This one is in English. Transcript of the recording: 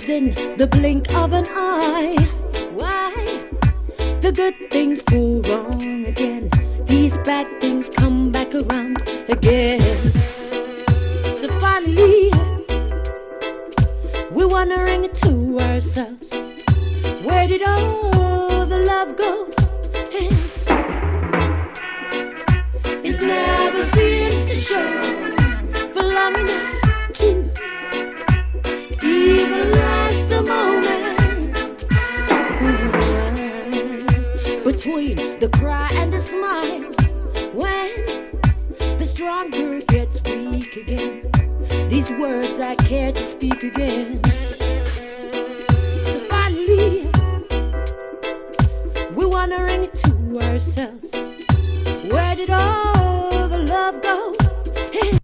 happens in the blink of an eye. Why? The good things go wrong again. These bad things come back around again. So finally, we're wondering to ourselves, where did all the love go? It never seems to show for long enough to even last a moment. Between the cry and the smile, when the strong girl gets weak again, these words I care to speak again. So finally, we're wondering to ourselves, where did